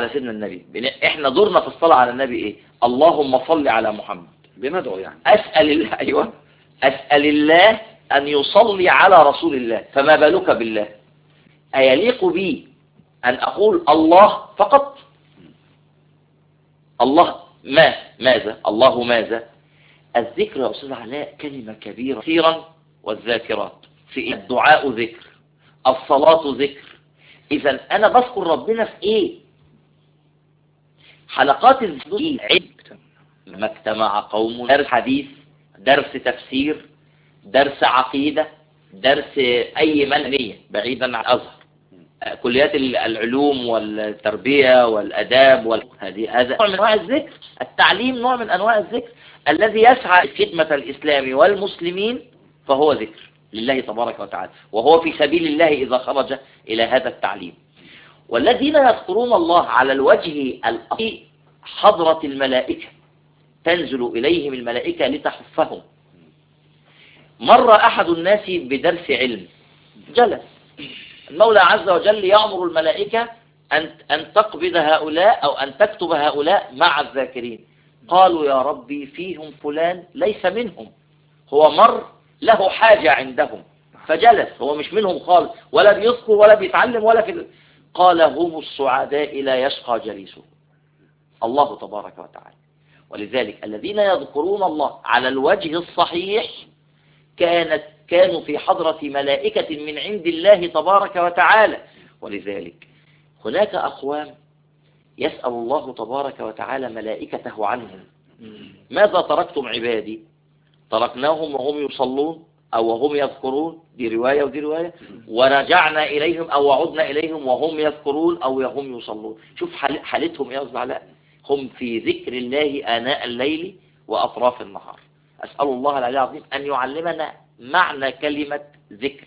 على سيدنا النبي. احنا دورنا في الصلاة على النبي ايه؟ اللهم صل على محمد. بندعو يعني. اسأل الله، ايوه، اسأل الله ان يصلي على رسول الله، فما بالك بالله؟ ايليق بي ان اقول الله فقط؟ الله ماذا؟ الله ماذا؟ الذكر يا أستاذ علاء كلمة كبيرة كثيرا، والذاكرات في الدعاء ذكر، الصلاة ذكر. إذا أنا بذكر ربنا في إيه؟ حلقات الذكر علم، ما اجتمع قوم، درس حديث، درس تفسير، درس عقيدة، درس أي ملنية بعيدا عن الأزهر، كليات العلوم والتربية والأداب هذا نوع من أنواع الذكر. التعليم نوع من أنواع الذكر. الذي يسعى خدمة الإسلام والمسلمين فهو ذكر لله تبارك وتعالى، وهو في سبيل الله إذا خرج إلى هذا التعليم. والذين يذكرون الله على الوجه الأصلي حضرة الملائكة، تنزل إليهم الملائكة لتحفهم. مر أحد الناس بدرس علم، جلس المولى عز وجل يأمر الملائكة أن تقبض هؤلاء أو أن تكتب هؤلاء مع الذاكرين. قالوا يا ربي فيهم فلان ليس منهم، هو مر له حاجة عندهم فجلس، هو مش منهم خالص، ولا بيذكر ولا بيتعلم ولا في قال هم السعداء لا يشقى جليسهم، الله تبارك وتعالى. ولذلك الذين يذكرون الله على الوجه الصحيح كانوا في حضرة ملائكة من عند الله تبارك وتعالى. ولذلك هناك أقوام يسأل الله تبارك وتعالى ملائكته عنهم: ماذا تركتم عبادي؟ تركناهم وهم يصلون أو وهم يذكرون، دي رواية ودي رواية، ورجعنا إليهم أو عدنا إليهم وهم يذكرون أو وهم يصلون. شوف حالتهم يا أستاذ علاء، هم في ذكر الله آناء الليل وأطراف النهار. أسأل الله العلي العظيم أن يعلمنا معنى كلمة ذكر.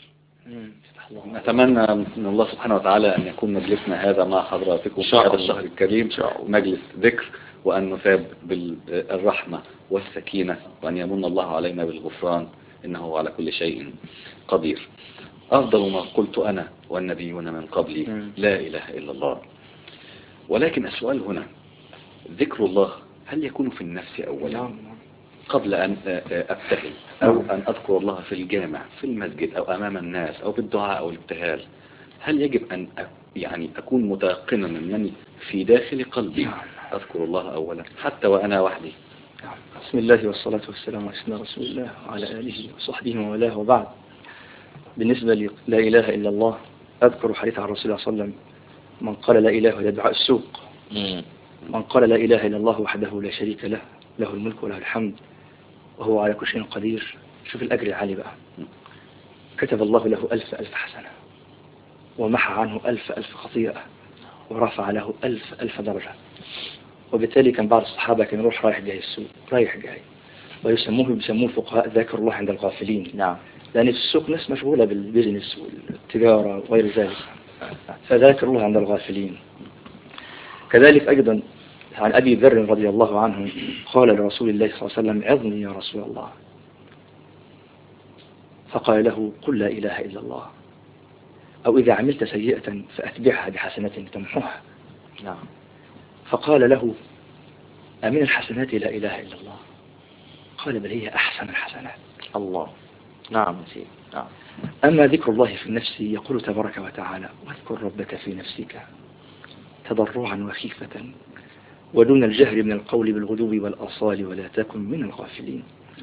نتمنى من الله سبحانه وتعالى أن يكون مجلسنا هذا مع حضراتكم في هذا الشهر الكريم مجلس ذكر، وأن نثاب بالرحمة والسكينة، وأن يمن الله علينا بالغفران، إنه على كل شيء قدير. أفضل ما قلت أنا والنبيون من قبلي لا إله إلا الله. ولكن السؤال هنا، ذكر الله هل يكون في النفس أولا قبل أن أبتهل أو أن أذكر الله في الجامع في المسجد أو أمام الناس أو بالدعاء أو الابتهال؟ هل يجب أن يعني أكون متيقنا من في داخل قلبي أذكر الله أولا حتى وأنا وحدي؟ بسم الله والصلاة والسلام على سيدنا رسول الله وعلى آله وصحبه وموالاه، وبعد. بالنسبة لي لا إله إلا الله، أذكر حديث عن رسول الله صلى الله عليه وسلم: من قال لا إله إلا دعاء السوق، من قال لا إله إلا الله وحده لا شريك له، له الملك وله الحمد وهو على كل شيء قدير. شوف الأجر العالي بقى، كتب الله له 1000 حسنة، ومحى عنه 1000 خطيئة، ورفع له 1000 درجة. وبالتالي كان بعض الصحابة كان يروح رايح جاي السوق، رايح جاي، ويسموه فقهاء ذاكر الله عند الغافلين. نعم. لأن في السوق ناس مشغولة بالبيزنس والتجارة وغير ذلك، فذاكر الله عند الغافلين. كذلك أيضا عن أبي ذر رضي الله عنه قال لرسول الله صلى الله عليه وسلم: عظني يا رسول الله. فقال له: قل لا إله إلا الله، أو إذا عملت سيئة فأتبعها بحسنة تمحوها. نعم. فقال له: أمن الحسنات لا إله إلا الله؟ قال: بل هي أحسن الحسنات. الله. نعم سيدي. نعم. أما ذكر الله في النفس يقول تبارك وتعالى: واذكر ربك في نفسك تضرعا وخيفة ودون الجهر من القول بالغدو والآصال ولا تكن من الغافلين.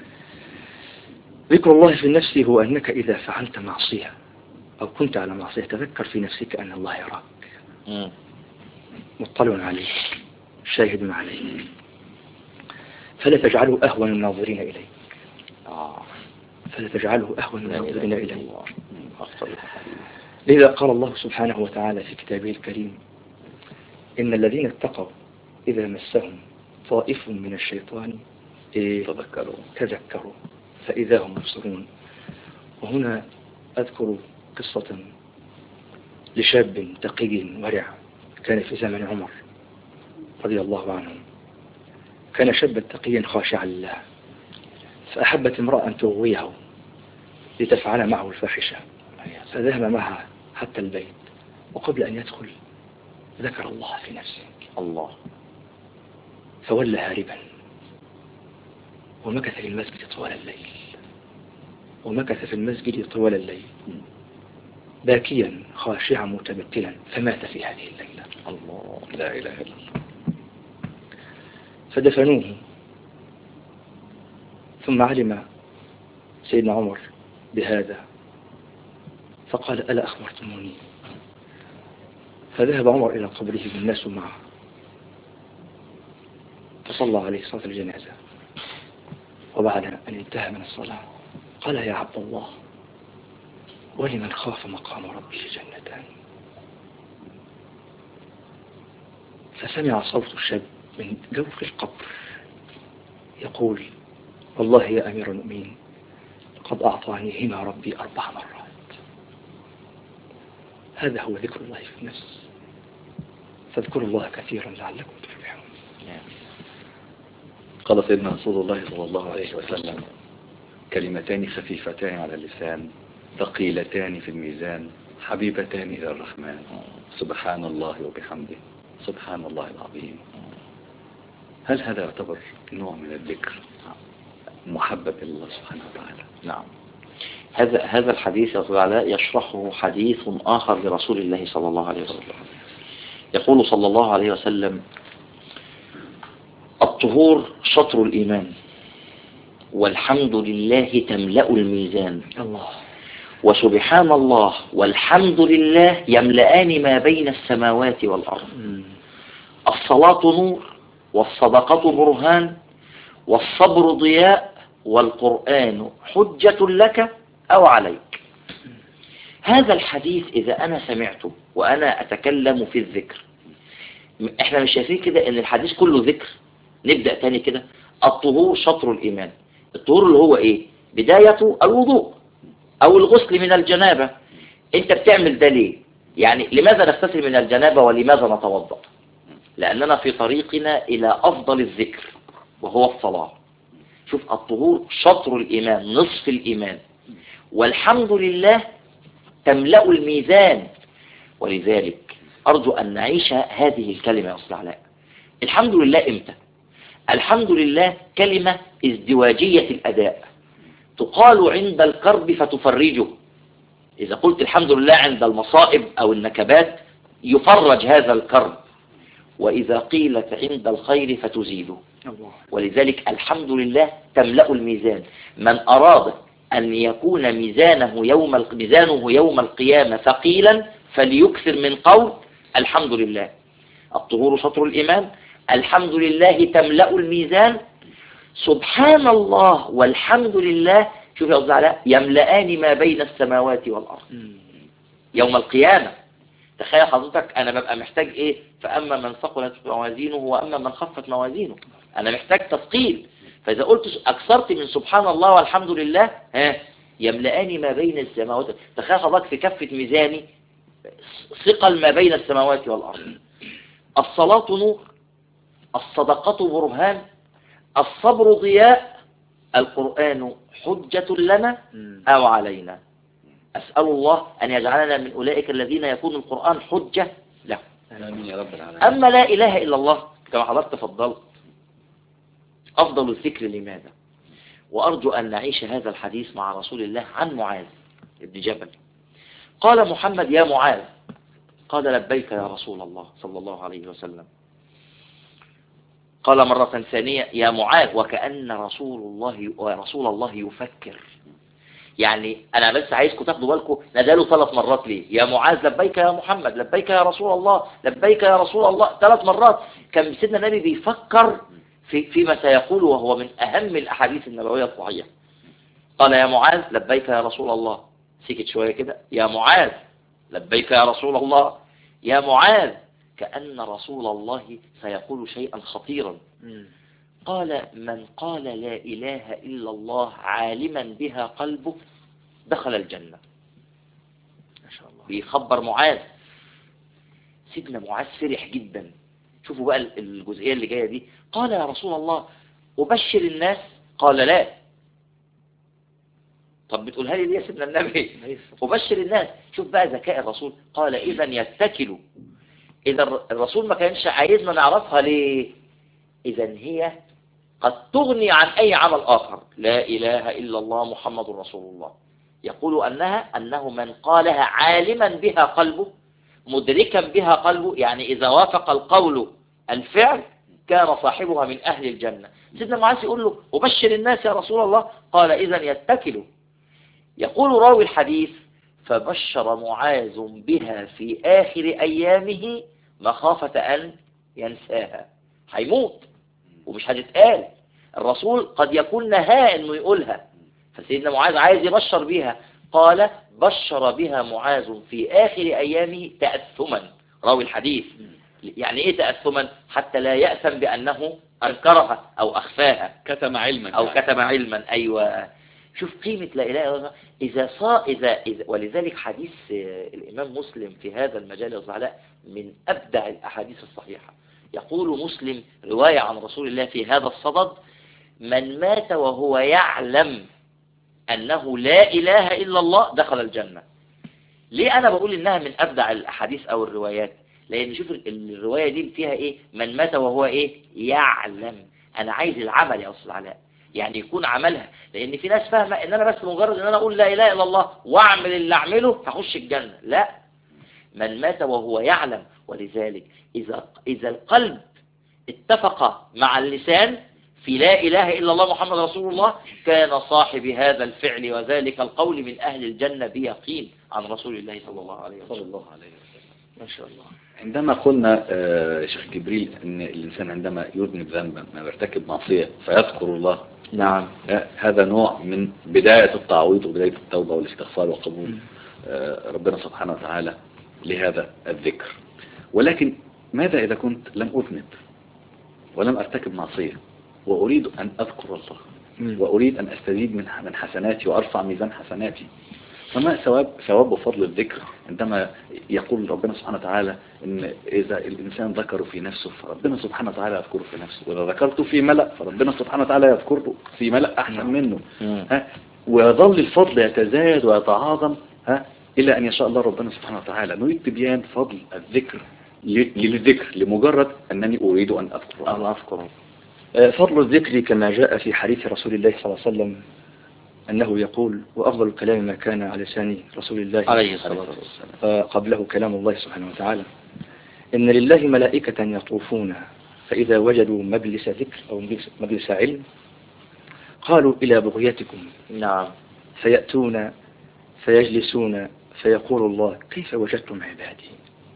ذكر الله في النفس هو أنك إذا فعلت معصية أو كنت على معصية تذكر في نفسك أن الله يراك، مطلع عليك، شاهد عليك، فلا تجعله أهون الناظرين إليك. فلا تجعله أهون الناظرين إليك. لذا قال الله سبحانه وتعالى في كتابه الكريم: إن الذين اتقوا إذا مسهم طائف من الشيطان تذكروا فإذا هم مبصرون. وهنا أذكر قصة لشاب تقي ورع كان في زمن عمر رضي الله عنه. كان شابا تقيا خاشعا لله، فأحبت امرأة أن تغويه لتفعل معه الفاحشة، فذهب معها حتى البيت، وقبل أن يدخل ذكر الله في نفسه الله. فولى هاربا ومكث في المسجد طوال الليل، ومكث في المسجد طوال الليل باكيا خاشعا متبتلا، فمات في هذه الليلة. الله، لا إله إلا الله. فدفنوه، ثم علم سيدنا عمر بهذا فقال: ألا أخبرتموني؟ فذهب عمر إلى قبره والناس معه، فصلى عليه صلاة الجنازة، وبعد أن انتهى من الصلاة قال: يا عبد الله، ولمن خاف مقام ربه جنتان. فسمع صوت الشاب من جوف القبر يقول: والله يا أمير المؤمنين، قد أعطانيهما ربي 4 مرات. هذا هو ذكر الله في النفس، فاذكروا الله كثيرا لعلكم تفلحون. قال سيدنا رسول الله صلى الله عليه وسلم: كلمتان خفيفتان على اللسان ثقيلتان في الميزان حبيبتان إلى الرحمن، سبحان الله وبحمده، سبحان الله العظيم. هل هذا يعتبر نوع من الذكر محبب إلى الله سبحانه وتعالى؟ نعم. هذا الحديث يشرحه حديث آخر لرسول الله صلى الله عليه وسلم. يقول صلى الله عليه وسلم: الطهور شطر الإيمان، والحمد لله تملأ الميزان، الله، وسبحان الله والحمد لله يملأان ما بين السماوات والأرض. الصلاة نور، والصدقة برهان، والصبر ضياء، والقرآن حجة لك أو عليك. هذا الحديث إذا أنا سمعته وأنا أتكلم في الذكر، إحنا مش شايفين كده إن الحديث كله ذكر؟ نبدأ تاني كده: الطهور شطر الإيمان. الطهور اللي هو إيه؟ بدايته الوضوء أو الغسل من الجنابة. أنت بتعمل ده ليه؟ يعني لماذا نغتسل من الجنابة ولماذا نتوضأ؟ لأننا في طريقنا إلى أفضل الذكر وهو الصلاة. شوف، الطهور شطر الإيمان، نصف الإيمان، والحمد لله تملأ الميزان. ولذلك أرجو أن نعيش هذه الكلمة يا أستاذ علاء. الحمد لله إمتى؟ الحمد لله كلمة ازدواجية الأداء، تقال عند الكرب فتفرجه. إذا قلت الحمد لله عند المصائب أو النكبات يفرج هذا الكرب، وإذا قيلت عند الخير فتزيده. ولذلك الحمد لله تملأ الميزان. من أراد أن يكون ميزانه يوم القيامة ثقيلا فليكثر من قول الحمد لله. الطهور شطر الإيمان، الحمد لله تملأ الميزان، سبحان الله والحمد لله، شوف يا أستاذ علاء، يملأان ما بين السماوات والأرض يوم القيامة. تخيل حضرتك أنا ببقى محتاج إيه؟ فأما من ثقلت موازينه وأما من خفت موازينه. أنا محتاج تثقيل، فإذا قلت أكثرت من سبحان الله والحمد لله يملأان ما بين السماوات. تخيل حضرتك في كفة ميزاني ثقل ما بين السماوات والأرض. الصلاة نور، الصدقة برهان، الصبر ضياء، القرآن حجة لنا أو علينا. أسأل الله أن يجعلنا من أولئك الذين يكون القرآن حجة له. آمين يا رب العالمين. أما لا إله إلا الله كما حضرتك تفضلت، أفضل الذكر لماذا؟ وأرجو أن نعيش هذا الحديث مع رسول الله عن معاذ بن جبل. قال محمد: يا معاذ. قال: لبيك يا رسول الله صلى الله عليه وسلم. قال مرة ثانية: يا معاذ، وكأن رسول الله يفكر. يعني أنا بس عايزكم تاخدوا بالكم، ناداله 3 مرات ليه؟ يا معاذ لبيك يا محمد، لبيك يا رسول الله، لبيك يا رسول الله، 3 مرات. كان سيدنا النبي بيفكر فيما سيقول، وهو من أهم الأحاديث النبوية الصحيحة. قال: يا معاذ لبيك يا رسول الله. سكت شوية كده: يا معاذ لبيك يا رسول الله. يا معاذ، كأن رسول الله سيقول شيئا خطيرا. قال: من قال لا إله إلا الله عالما بها قلبه دخل الجنة. ما شاء الله. بيخبر معاذ. سيدنا معاذ فرح جدا. شوفوا بقى الجزئية اللي جاية دي. قال: يا رسول الله أبشر الناس؟ قال: لا. طب بتقولها لي ليه يا سيدنا النبي؟ أبشر الناس. شوف بقى ذكاء الرسول. قال: إذن إذا الرسول ما كانش عايزنا نعرفها ليه؟ إذا هي قد تغني عن أي عمل آخر. لا إله إلا الله محمد رسول الله، يقول أنه من قالها عالما بها قلبه مدركا بها قلبه، يعني إذا وافق القول الفعل كان صاحبها من أهل الجنة. سيدنا معاذ يقول له أبشر الناس يا رسول الله، قال إذن يتكلوا. يقول راوي الحديث فبشر معاذ بها في آخر أيامه مخافة أن ينساها، هيموت ومش هتتقال. الرسول قد يكون نهاه انه يقولها، فسيدنا معاذ عايز يبشر بها، قال بشر بها معاذ في آخر أيامه تأثما. راوي الحديث يعني ايه تأثما؟ حتى لا يأثم بأنه أنكرها أو أخفاها، كتم علما أو كتم علما. أيوة، شوف قيمة لا إله إلا الله. إذا ولذلك حديث الإمام مسلم في هذا المجال الزعلاء من أبدع الأحاديث الصحيحة. يقول مسلم رواية عن رسول الله في هذا الصدد: من مات وهو يعلم أنه لا إله إلا الله دخل الجنة. ليه أنا بقول إنها من أبدع الأحاديث أو الروايات؟ لأن شوف الرواية دي فيها إيه؟ من مات وهو إيه؟ يعلم. أنا عايز العمل يا أستاذ علاء، يعني يكون عملها. لأن في ناس فاهمة إن أنا بس مجرد إن أنا أقول لا إله إلا الله وأعمل اللي أعمله هخش الجنة. لا، من مات وهو يعلم. ولذلك إذا القلب اتفق مع اللسان في لا إله إلا الله محمد رسول الله كان صاحب هذا الفعل وذلك القول من أهل الجنة بيقين عن رسول الله صلى الله عليه وسلم. ما شاء الله. عندما قلنا شيخ جبريل ان الانسان عندما يذنب ذنبا ما يرتكب معصية فيذكر الله، نعم، هذا نوع من بداية التعويض وبداية التوبة والاستغفار وقبول ربنا سبحانه وتعالى لهذا الذكر. ولكن ماذا إذا كنت لم أذنب ولم أرتكب معصية وأريد أن أذكر الله وأريد أن أستزيد من حسناتي وأرفع ميزان حسناتي؟ فما ثواب وفضل الذكر عندما يقول ربنا سبحانه وتعالى إن إذا الإنسان ذكره في نفسه فربنا سبحانه وتعالى يذكره في نفسه، وإذا ذكرته في ملأ فربنا سبحانه وتعالى يذكره في ملأ أحسن منه. ويظل الفضل يتزايد ويتعاظم إلى أن يشاء الله ربنا سبحانه وتعالى. نريد تبيان فضل الذكر للذكر لمجرد أنني أريد أن أذكر. فضل الذكر كما جاء في حديث رسول الله صلى الله عليه وسلم أنه يقول: وأفضل الكلام ما كان على لسان رسول الله عليه الصلاة والسلام قبله كلام الله سبحانه وتعالى. إن لله ملائكة يطوفون فإذا وجدوا مجلس ذكر أو مجلس علم قالوا إلى بغيتكم. نعم. فيأتون فيجلسون فيقول الله: كيف وجدتم عبادي؟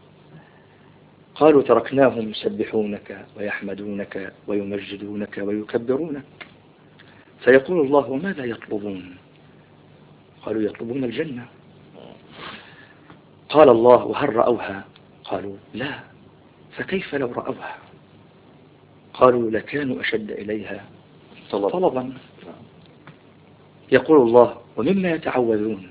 قالوا: تركناهم يسبحونك ويحمدونك ويمجدونك ويكبرونك. فيقول الله: وماذا يطلبون؟ قالوا: يطلبون الجنة. قال الله: وهل رأوها؟ قالوا: لا. فكيف لو رأوها؟ قالوا: لكانوا أشد إليها طلبا. يقول الله: ومما يتعوذون؟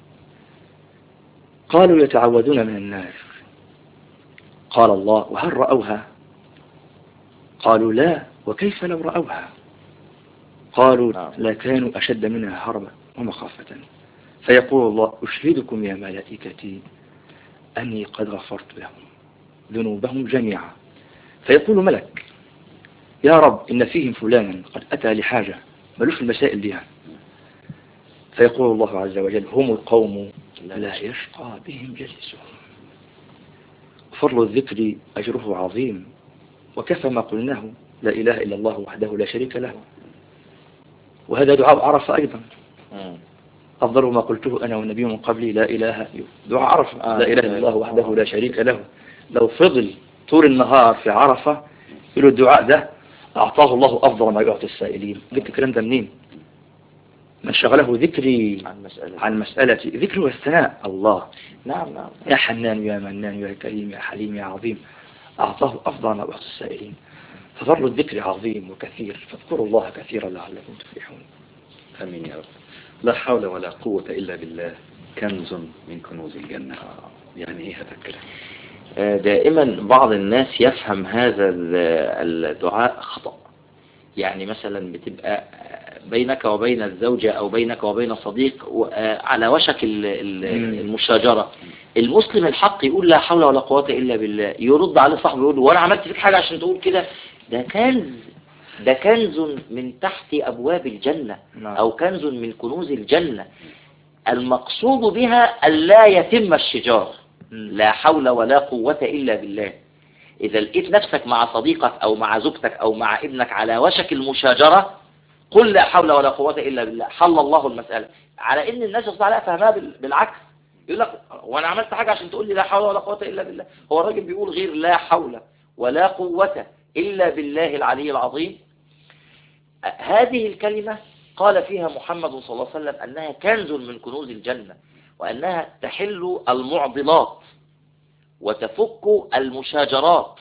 قالوا: يتعوذون من النار. قال الله: وهل رأوها؟ قالوا: لا. وكيف لو رأوها؟ قالوا: لكانوا أشد منها هربا ومخافة. فيقول الله: أشهدكم يا ملائكتي أني قد غفرت لهم ذنوبهم جميعا. فيقول ملك: يا رب إن فيهم فلانا قد أتى لحاجة ملوش المسائل دي. فيقول الله عز وجل: هم القوم لا يشقى بهم جلسهم. فضل الذكر أجره عظيم، وكفى ما قلناه: لا إله إلا الله وحده لا شريك له. وهذا دعاء عرفة أيضا. أفضل ما قلته أنا والنبي من قبلي لا إله دعاء عرفة. لا إله إلا الله وحده لا شريك له. لو فضل طول النهار في عرفة يقول الدعاء ده أعطاه الله أفضل ما يعطي السائلين. جبت الكلام ده منين؟ من شغله ذكري عن مسألتي. ذكر والثناء الله. نعم. يا حنان يا منان يا كريم يا حليم يا عظيم، أعطاه أفضل ما يعطي السائلين. فضل الذكر عظيم وكثير، فاذكروا الله كثيرا لعلكم تفلحون. آمين يا رب. لا حول ولا قوة إلا بالله كنز من كنوز الجنة. يعني إيه هذا الكلام؟ دائما بعض الناس يفهم هذا الدعاء خطأ. يعني مثلا بتبقى بينك وبين الزوجة أو بينك وبين صديق على وشك المشاجرة، المسلم الحق يقول لا حول ولا قوة إلا بالله، يرد عليه صاحبه يقول له وأنا عملت فيك حاجة عشان تقول كده؟ ده كنز من تحت أبواب الجنة، أو كنز من كنوز الجنة. المقصود بها ألا يتم الشجار، لا حول ولا قوة إلا بالله. إذا لقيت نفسك مع صديقك أو مع زوجتك أو مع ابنك على وشك المشاجرة، قل لا حول ولا قوة إلا بالله، حل الله المسألة. على إن الناس يصدق عليها فهمها بالعكس، يقول لك وأنا عملت حاجة عشان تقول لي لا حول ولا قوة إلا بالله؟ هو الراجل بيقول غير لا حول ولا قوة إلا بالله العلي العظيم. هذه الكلمة قال فيها محمد صلى الله عليه وسلم أنها كنز من كنوز الجنة، وأنها تحل المعضلات وتفك المشاجرات.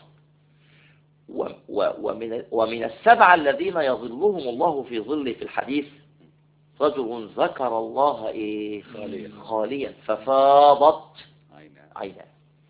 ومن السبعة الذين يظلهم الله في ظله في الحديث رجل ذكر الله خاليا ففاضت عيناه.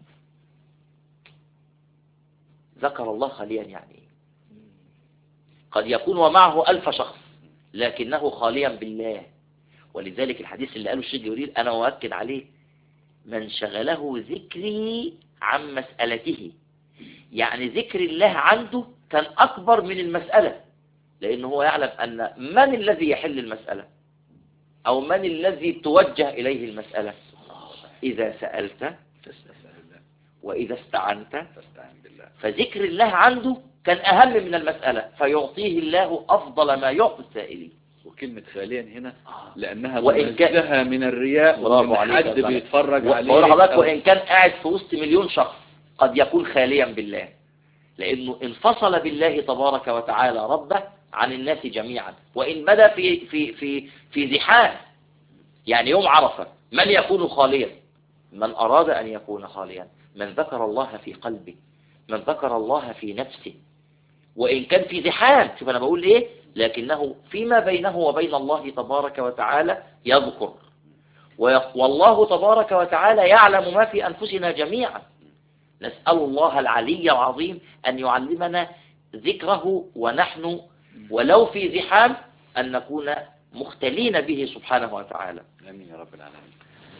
ذكر الله خاليا يعني قد يكون ومعه 1000 شخص لكنه خاليا بالله. ولذلك الحديث اللي قاله الشيخ جبريل أنا أؤكد عليه: من شغله ذكري عن مسألته، يعني ذكر الله عنده كان أكبر من المسألة، لأنه هو يعلم أن من الذي يحل المسألة أو من الذي توجه إليه المسألة. إذا سألت وإذا استعنت فذكر الله عنده كان أهم من المسألة، فيعطيه الله أفضل ما يعطي السائلين. وكلمة خاليا هنا لأنها منزهة من الرياء ومن حد بيتفرج عليه. وإن كان قاعد في وسط مليون شخص قد يكون خاليا بالله، لأنه انفصل بالله تبارك وتعالى ربه عن الناس جميعا. وإن بدا في زحام، يعني يوم عرفة من يكون خاليا؟ من أراد أن يكون خاليا، من ذكر الله في قلبه، من ذكر الله في نفسه. وإن كان في زحام، شوف أنا بقول إيه، لكنه فيما بينه وبين الله تبارك وتعالى يذكر. والله تبارك وتعالى يعلم ما في أنفسنا جميعا. نسأل الله العلي العظيم أن يعلمنا ذكره ونحن ولو في زحام أن نكون مختلين به سبحانه وتعالى. آمين يا رب العالمين.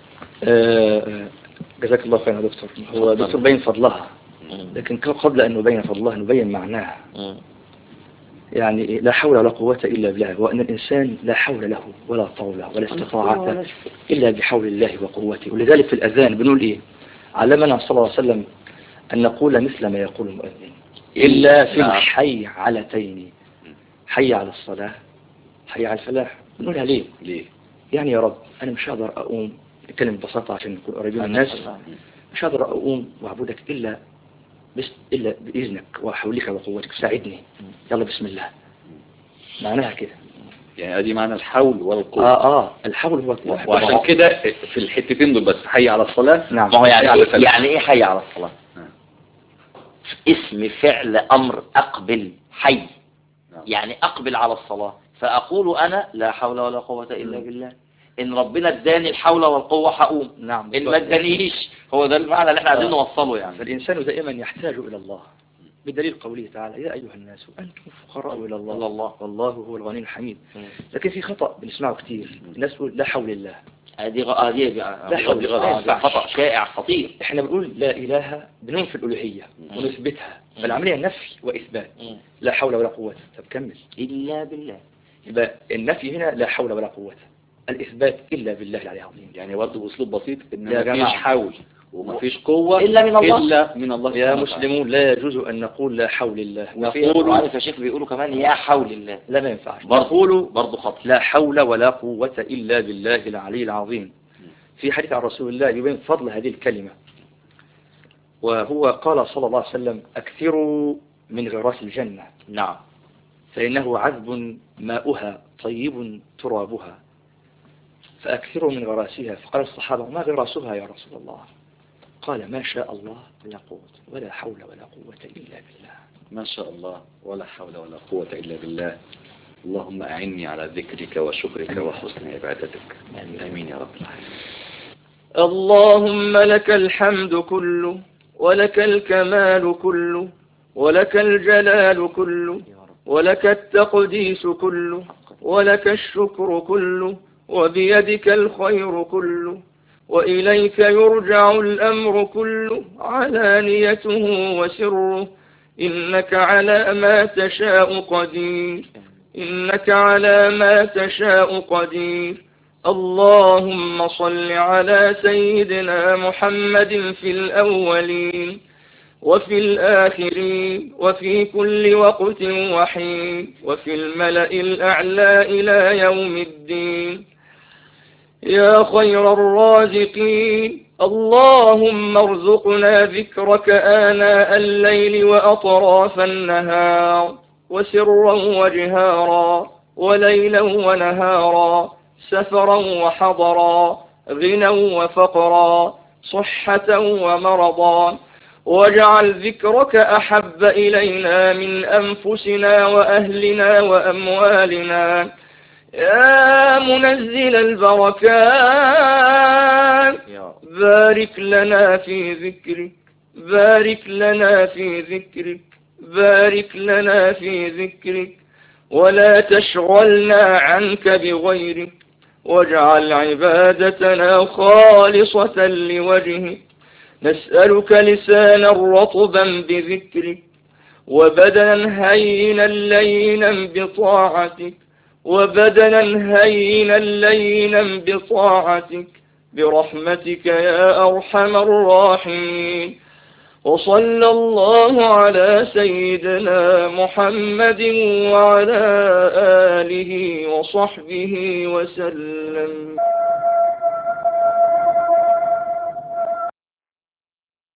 جزاك الله خيرا يا دكتور. هو دكتور بين فضلها، لكن قبل أن نبين فضلها نبين معناها. يعني لا حول ولا قوة إلا بالله، وأن الإنسان لا حول له ولا طول ولا استطاعة إلا بحول الله وقوته. ولذلك في الأذان بنقول إيه؟ علمنا صلى الله عليه وسلم أن نقول مثل ما يقول المؤذن إلا في الحي علتين: حي على الصلاة، حي على الفلاح. نقولها ليه؟ يعني يا رب أنا مش هقدر أقوم، نتكلم ببساطة عشان نكون قريبين من الناس، مش هقدر أقوم وأعبدك إلا بإذنك وحولك وقوتك، ساعدني، يلا بسم الله. معناها كده، يعني ادي معنى الحول والقوة. الحول هو وعشان كده في الحتتين دول بس حي على الصلاة. نعم. ما هو يعني ايه حي على الصلاة؟ اسم فعل امر اقبل حي. يعني اقبل على الصلاة، فاقول انا لا حول ولا قوة الا بالله. ان ربنا اداني الحول والقوة هقوم. نعم. ان ما ادانيش، هو ده المعنى اللي احنا عايزين نوصله. يعني فالانسان دائما يحتاج الى الله، بدليل قوله تعالى: يا أيها الناس أنتم فقراء إلى الله والله هو الغني الحميد. لكن في خطأ بنسمعه كتير، الناس تقول لا حول الله. هذه خطأ شائع خطير. احنا بنقول لا إله، بننفي الألوهية ونثبتها، فالعملية نفي وإثبات. لا حول ولا قوة، طب كمل إلا بالله. يبقى النفي هنا لا حول ولا قوة، الإثبات إلا بالله العلي العظيم. يعني برضه بأسلوب بسيط إن ما فيش حول وما فيش قوة إلا من الله. يا مسلمون لا يجوز أن نقول لا حول الله. نقول عارف يا شيخ بيقولوا كمان يا حول الله. لا ما ينفعش. نقول برضه خطأ. لا حول ولا قوة إلا بالله العلي العظيم. في حديث عن رسول الله يبين فضل هذه الكلمة، وهو قال صلى الله عليه وسلم: أكثروا من غراس الجنة. نعم. فإنه عذب ماؤها طيب ترابها، فأكثروا من غراسها. فقال الصحابة: ما غراسها يا رسول الله؟ قال: ما شاء الله لا قوة ولا حول ولا قوة إلا بالله. ما شاء الله ولا حول ولا قوة إلا بالله. اللهم أعني على ذكرك وشكرك وحسن عبادتك. آمين يا رب العالمين. اللهم لك الحمد كله، ولك الكمال كله، ولك الجلال كله، ولك التقديس كله، ولك الشكر كله، وبيدك الخير كله، وإليك يرجع الأمر كله، علانيته وسره، إنك على ما تشاء قدير، إنك على ما تشاء قدير. اللهم صل على سيدنا محمد في الأولين وفي الآخرين وفي كل وقت وحين وفي الملأ الأعلى إلى يوم الدين. يا خير الرازقين، اللهم ارزقنا ذكرك آناء الليل وأطراف النهار، وسرا وجهارا، وليلا ونهارا، سفرا وحضرا، غنى وفقرا، صحة ومرضا. واجعل ذكرك أحب إلينا من أنفسنا وأهلنا وأموالنا. يا منزل البركات، بارك لنا في ذكرك، بارك لنا في ذكرك، بارك لنا في ذكرك، ولا تشغلنا عنك بغيرك، واجعل عبادتنا خالصة لوجهك. نسألك لسانا رطبا بذكرك، وبدنا هينا لينا بطاعتك، وبدنا هينا لينا بطاعتك، برحمتك يا أرحم الراحمين. وصلى الله على سيدنا محمد وعلى آله وصحبه وسلم.